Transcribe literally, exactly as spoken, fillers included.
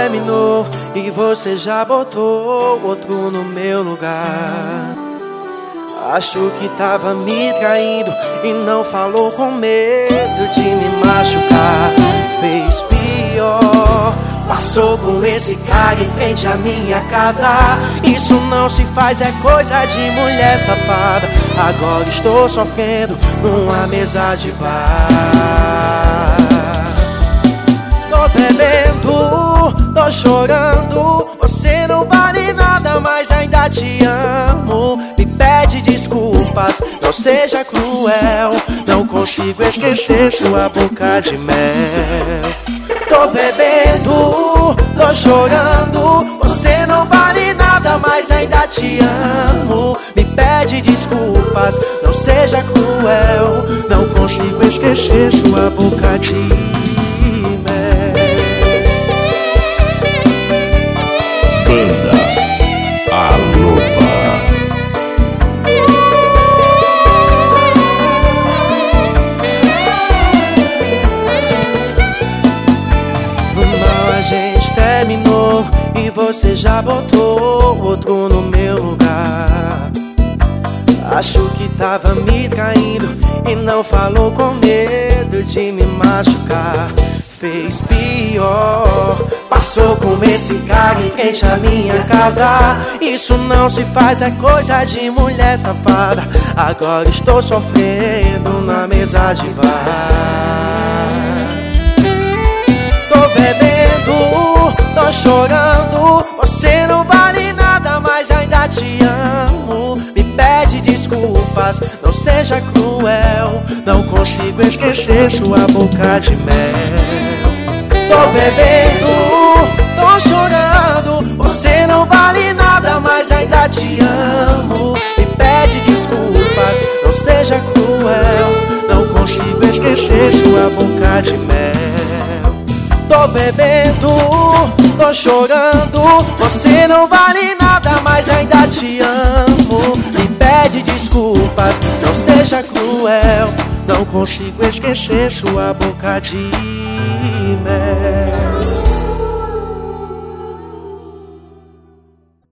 terminou e você já botou outro no meu lugar. Achou que tava me traindo e não falou com medo de me machucar. Fez pior, passou com esse cara em frente à minha casa. Isso não se faz, é coisa de mulher safada. Agora estou sofrendo numa mesa de bar. Tô bebendo, tô chorando. Você não vale nada, mas ainda te amo. Me pede desculpas, não seja cruel. Não consigo esquecer sua boca de mel. Tô bebendo, tô chorando. Você não vale nada, mas ainda te amo. Me pede desculpas, não seja cruel. Não consigo esquecer sua boca de mel. Banda A Loba. A gente terminou e você já botou outro no meu lugar. Achou que tava me traindo e não falou com medo de me machucar. Fez pior, passou com esse cara em frente à minha casa. Isso não se faz, é coisa de mulher safada. Agora estou sofrendo na mesa de bar. Tô bebendo, tô chorando. Você não vale nada, mas ainda te amo. Me pede desculpas, não seja cruel. Não consigo esquecer sua boca de mel. Tô bebendo, tô chorando. Você não vale nada, mas ainda te amo. Me pede desculpas, não seja cruel. Não consigo esquecer sua boca de mel. Tô bebendo, tô chorando. Você não vale nada, mas ainda te amo. Me pede desculpas, não seja cruel. Não consigo esquecer sua boca de mel.